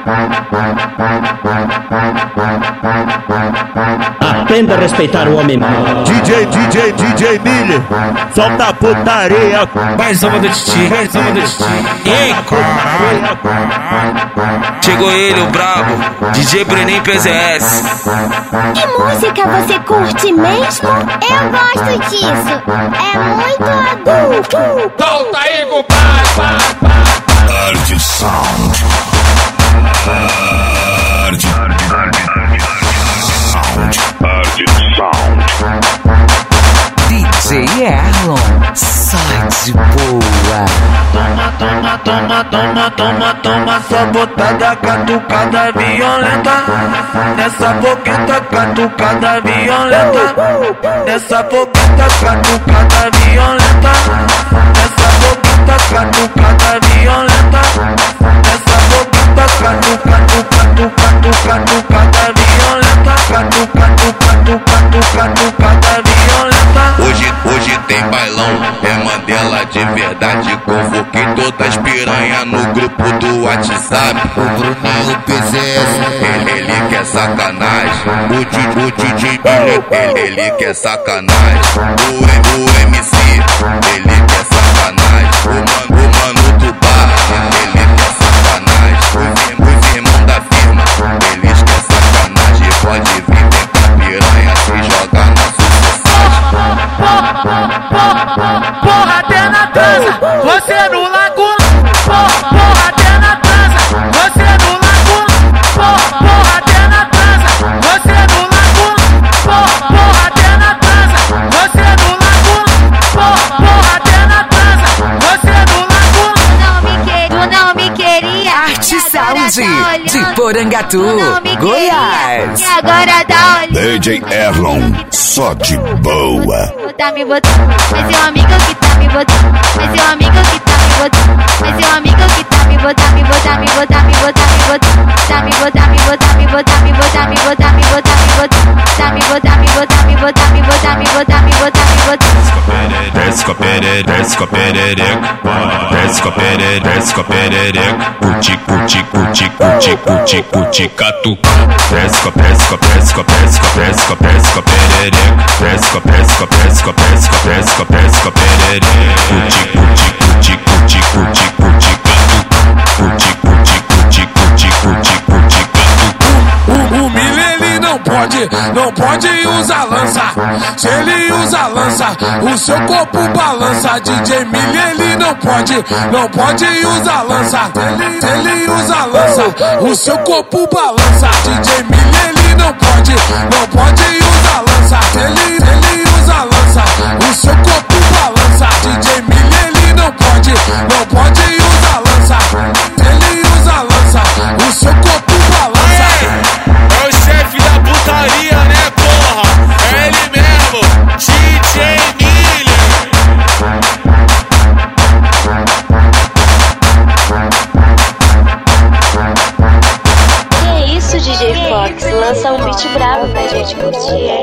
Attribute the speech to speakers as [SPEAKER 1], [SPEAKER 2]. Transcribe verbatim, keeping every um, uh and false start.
[SPEAKER 1] Aprenda a respeitar o homem mau.
[SPEAKER 2] D J, D J, D J Miller, solta a putaria.
[SPEAKER 3] Mais uma do Titi, mais uma do Titi. Ei, caralho. Chegou ele, o brabo, D J Breninho P Z S.
[SPEAKER 4] Que música você curte mesmo? Eu gosto disso. É muito adulto.
[SPEAKER 3] Solta aí, compadre, pai, pai.
[SPEAKER 5] Hard Sound. Hard Sound. Hard Sound.
[SPEAKER 6] D J Erlon, sai de boa.
[SPEAKER 3] Toma, toma, toma, toma, toma, toma, sabotada, catucada violenta. Nessa boqueta, catucada violenta. Nessa boqueta, catucada violenta. Nessa boqueta, catucada violenta. Nessa boqueta, catucada, catucada, catucada violenta. Catucada, catucada, catucada violenta.
[SPEAKER 5] Hoje, hoje tem bailão, é Mandela de verdade. Convoquei todas as piranha no grupo do WhatsApp. O Bruninho P Z S, ele, ele quer sacanagem. O D J, o D J Miller, ele, ele quer sacanagem. O, o M C, ele quer sacanagem. O mano, o mano do bar, ele quer sacanagem. Os, os irmãos da firma, eles quer sacanagem. Pode vir, vem pra piranha se jogar na
[SPEAKER 3] porra, até na transa, você no laguna. Porra, porra, até na transa, você no laguna. Porra, porra, até na transa, você no laguna. Porra, porra, até na transa, você no laguna. Porra, porra, até na transa, você no laguna.
[SPEAKER 4] Tu não me queria.
[SPEAKER 6] Arte Sound de Porangatu, Goiás.
[SPEAKER 4] E agora dá olhando.
[SPEAKER 5] D J Erlon, só de boa.
[SPEAKER 4] Tá me botando, mas seu amigo que tá me botando, mas seu amigo que tá me botando, mas seu amigo que tá me botando, me botar, me botar, me botar, me botar, tá me botar, me botar, me botar, me botar, me botar, me botar, me botar, tá me botar, me botar, me botar, me botar, me botar, me botar, me botar.
[SPEAKER 5] Desce com a perereca, desce com a perereca, desce com a perereca, desce com a perereca, curti, curti, curti, curti, curti, curti, catuca. Desce com a, desce com a, desce com a, desce com a, desce com a, desce com a perereca, desce com a, desce com a, desce com a, desce com a, desce com a, desce com a perereca, curti, curti, curti, curti, curti, curti, catuca. Curti, curti, curti, curti, curti, curti, catuca.
[SPEAKER 3] O, o Miller ele não pode, não pode usar lança. Se ele usa lança, o seu corpo balança. D J Miller ele não pode, não pode usar lança. Ele, ele usa lança, o seu corpo balança. D J Miller ele não pode, não pode usar lança. Ele, ele usa lança, o seu corpo balança. D J Miller ele não pode, não pode usar lança. Ele usa lança, o seu corpo balança. É o chefe da putaria, né, porra? É ele mesmo, D J Miller.
[SPEAKER 4] Que isso, D J Fox? Lança um beat bravo pra gente curtir.